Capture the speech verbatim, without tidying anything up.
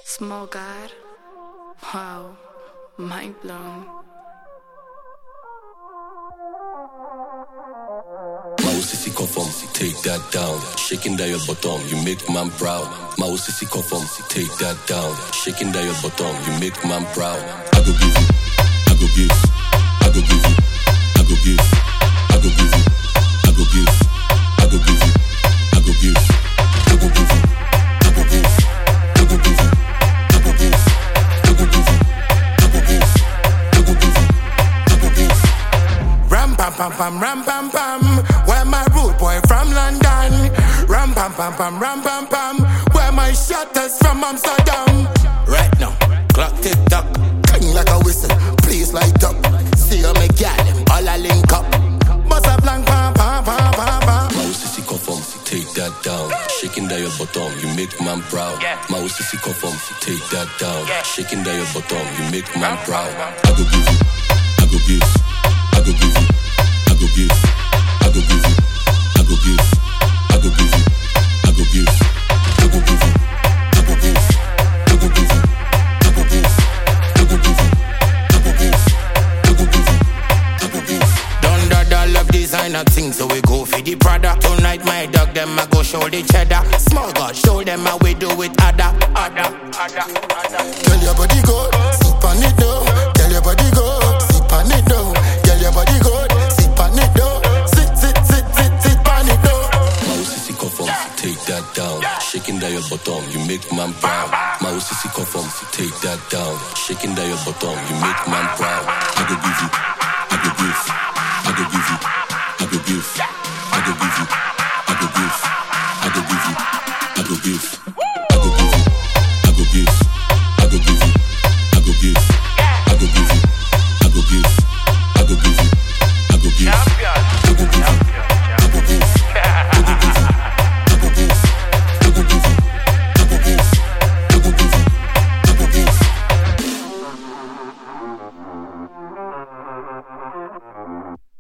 Small God. Wow. Mind blown. My sissy confirm, take that down. Shaking down your bottom, you make man proud. My sissy confirm, take that down. Shaking down your bottom, you make man proud. I go give you, I go give, I go give you, I go give, I go give you, I go give, I go give you, I go give, I go give you, I go give, I go give you, I go give, I go give you, I go give, I go give you, I go give. Ram pam pam pam ram pam pam. Where my rude boy from London? Ram pam pam pam ram pam pam. Where my shutters from Amsterdam? Right now, clock tick tock, cling like a whistle. Please light up. See you me gal, all a link up. Bust a blank pam pam pam pam pam. My sissy confirm, take that down. Shaking down your bottom, you make man proud. My sissy confirm, take that down. Shaking down your bottom, you make man proud. I go give you, I go give, I go give you, I go give, I go give you, I go give, I go give you, I go give, I go give you, I go give, I go give you, I go give, I go give you, I go give, I go give you, I go give. Done that all love designer things, so we go for the Prada. Tonight my dog them I go show the cheddar. Small God show them how we do it other, other, other, other. Tell your body go, sip on it though. Tell your body go, sip on it though. Tell your body go, sip on it though. Sit, sit, sit, sit, sit on it though. My sissy confirm, take that down. Shaking down your bottom, you make man proud. My sissy confirm, take that down. Shaking down your bottom, you make man proud. I go give you, I go give, I go give you, I go give, I go give you, I go give, I go give you, I go give, I go give you, I go give, I go give you, I go give, I go give you, I go give, I go give you, I go give, I go give you, I go give, I go give you, I go give, I go give you, I go give, I go give you, I go give. Thank you.